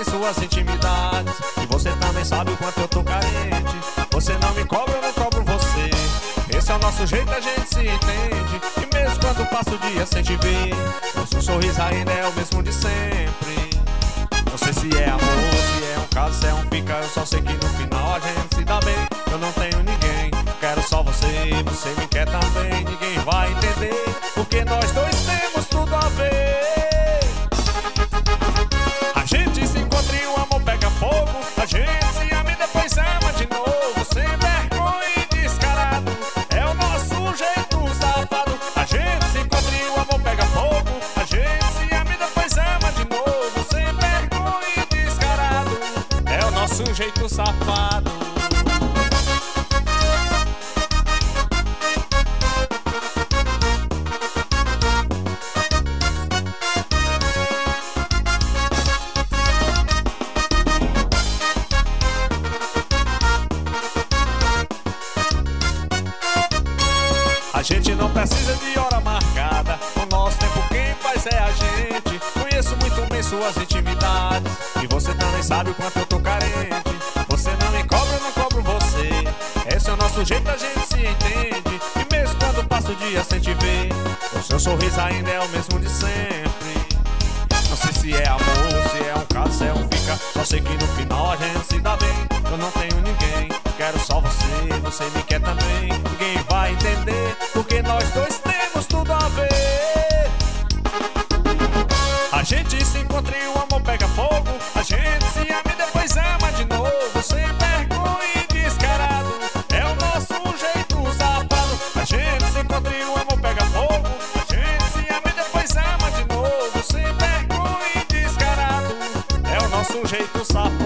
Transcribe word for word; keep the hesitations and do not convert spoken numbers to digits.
em suas intimidades, e você também sabe o quanto eu tô carente. Você não me cobra, eu não cobro você. Esse é o nosso jeito, a gente se entende. E mesmo quando passa o dia sem te ver, nosso sorriso ainda é o mesmo de sempre. Não sei se é amor, se é um caso, se é um pica. Eu só sei que no final a gente se dá bem. Eu não tenho ninguém, quero só você. Você me quer também, ninguém vai entender, porque nós dois temos tudo a ver. A gente se encontra e o amor pega fogo. A gente se ama e depois ama de novo. Sem vergonha e descarado, é o nosso jeito safado. A gente se encontra e o amor pega fogo. A gente se ama e depois ama de novo. Sem vergonha e descarado, é o nosso jeito safado. A gente não precisa de hora marcada, o nosso tempo quem faz é a gente. Conheço muito bem suas intimidades, e você também sabe o quanto eu tô carente. Você não me cobra, eu não cobro você. Esse é o nosso jeito, a gente se entende. E mesmo quando passa o dia sem te ver, o seu sorriso ainda é o mesmo de sempre. Não sei se é amor, se é um caso, se é um fica. Só sei que no final a gente se dá bem. Eu não tenho ninguém, quero só você. Você me quer também, ninguém vai entender, porque nós dois temos tudo a ver. A gente se encontra e o amor pega fogo. A gente se ama e depois ama de novo. Sem vergonha e descarado, é o nosso jeito safado. A gente se encontra e o amor pega fogo. A gente se ama e depois ama de novo. Sem vergonha e descarado, é o nosso jeito safado.